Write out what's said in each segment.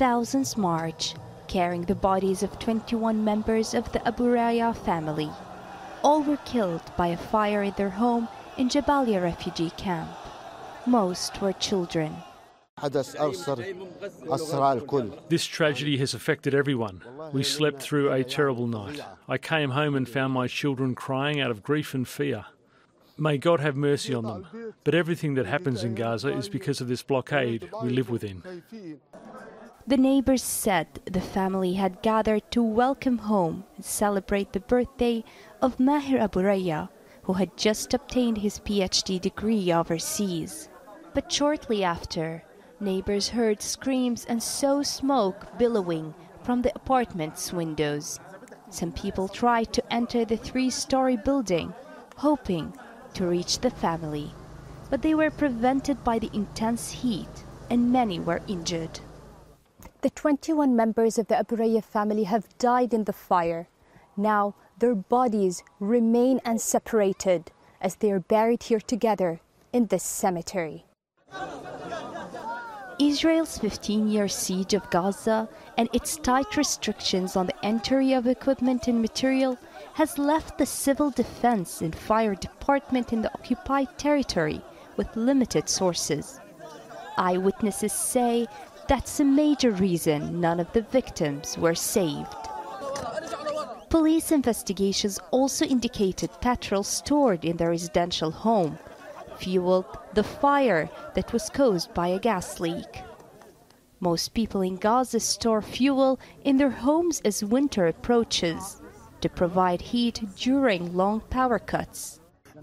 Thousands march, carrying the bodies of 21 members of the Abu Raya family. All were killed by a fire in their home in Jabalia refugee camp. Most were children. This tragedy has affected everyone. We slept through a terrible night. I came home and found my children crying out of grief and fear. May God have mercy on them. But everything that happens in Gaza is because of this blockade we live within. The neighbors said the family had gathered to welcome home and celebrate the birthday of Mahir Abu Raya, who had just obtained his PhD degree overseas. But shortly after, neighbors heard screams and saw smoke billowing from the apartment's windows. Some people tried to enter the 3-story building, hoping to reach the family. But they were prevented by the intense heat, and many were injured. The 21 members of the Abu Raya family have died in the fire. Now their bodies remain unseparated as they are buried here together in this cemetery. Israel's 15-year siege of Gaza and its tight restrictions on the entry of equipment and material has left the civil defense and fire department in the occupied territory with limited sources. Eyewitnesses say that's a major reason none of the victims were saved. Police investigations also indicated petrol stored in the residential home fueled the fire that was caused by a gas leak. Most people in Gaza store fuel in their homes as winter approaches to provide heat during long power cuts.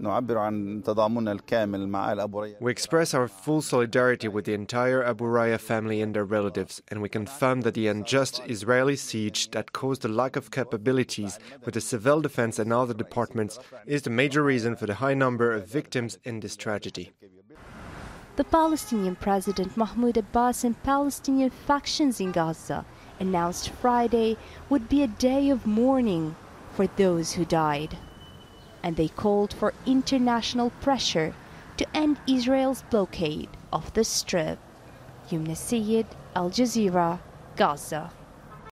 We express our full solidarity with the entire Abu Raya family and their relatives, and we confirm that the unjust Israeli siege that caused a lack of capabilities with the civil defense and other departments is the major reason for the high number of victims in this tragedy. The Palestinian President Mahmoud Abbas and Palestinian factions in Gaza announced Friday would be a day of mourning for those who died. And they called for international pressure to end Israel's blockade of the Strip. Yumna Sayed, Al Jazeera, Gaza.